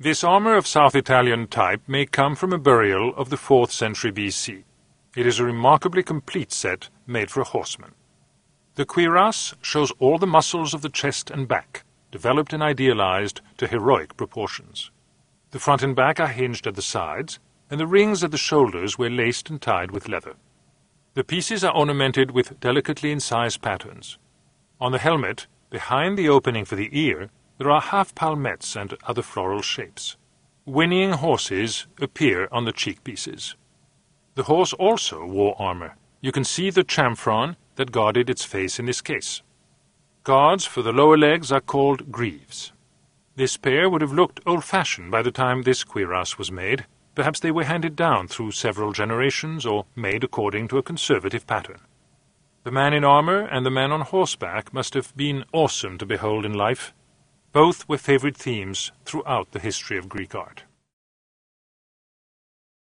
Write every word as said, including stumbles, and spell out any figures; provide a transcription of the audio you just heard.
This armor of South Italian type may come from a burial of the fourth century B C. It is a remarkably complete set made for a horseman. The cuirass shows all the muscles of the chest and back, developed and idealized to heroic proportions. The front and back are hinged at the sides, and the rings at the shoulders were laced and tied with leather. The pieces are ornamented with delicately incised patterns. On the helmet, behind the opening for the ear, there are half palmettes and other floral shapes. Whinnying horses appear on the cheek pieces. The horse also wore armor. You can see the chamfron that guarded its face in this case. Guards for the lower legs are called greaves. This pair would have looked old-fashioned by the time this cuirass was made. Perhaps they were handed down through several generations or made according to a conservative pattern. The man in armor and the man on horseback must have been awesome to behold in life. Both were favorite themes throughout the history of Greek art.